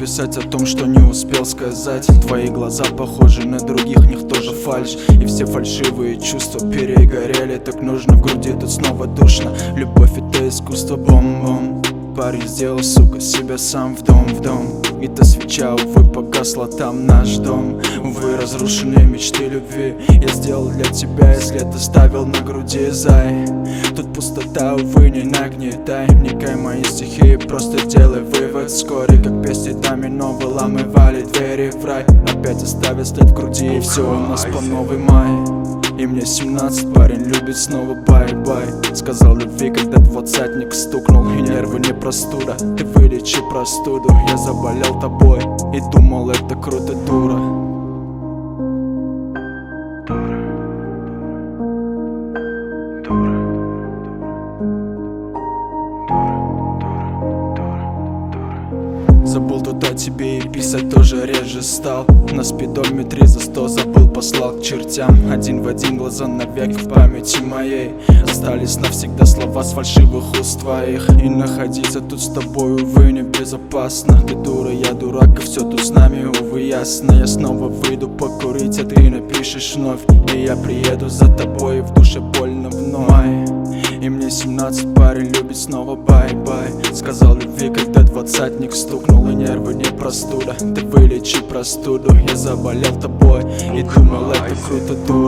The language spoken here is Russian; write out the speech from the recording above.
написать о том, что не успел сказать. Твои глаза похожи на других, никто же фальшь. И все фальшивые чувства перегорели. Так нужно в груди, тут снова душно. Любовь — это искусство, бом-бом. Парень сделал, сука, себя сам в дом. И та свеча, увы, погасла, там наш дом. Увы, разрушенные мечты любви я сделал для тебя, если это ставил на груди, зай. Тут пустота, увы, не нагнетай. Вникай в мои стихи, просто делай вывод. Вскоре, как песни домино, выламывали двери в рай. Опять оставят след в груди, и все у нас по новой май. И мне 17, парень любит снова бай-бай. Сказал любви, когда двадцатник стукнул. И нервы не простуда, ты вылечи простуду. Я заболел тобой и думал, это круто, дура. Забыл тут о тебе и писать тоже реже стал. На спидометре за 100 забыл, послал к чертям. Один в один глаза навек в памяти моей. Остались навсегда слова с фальшивых уст твоих. И находиться тут с тобой, увы, небезопасно. Ты дура, я дурак, и все тут с нами, увы, ясно. Я снова выйду покурить, а ты напишешь вновь. И я приеду за тобой, и в душе больно вновь. И мне 17, парень любит снова бай-бай. Сказал любви, когда двадцатник стукнул. И нервы не простуда, ты вылечи простуду. Я заболел тобой и думал, это круто, дура.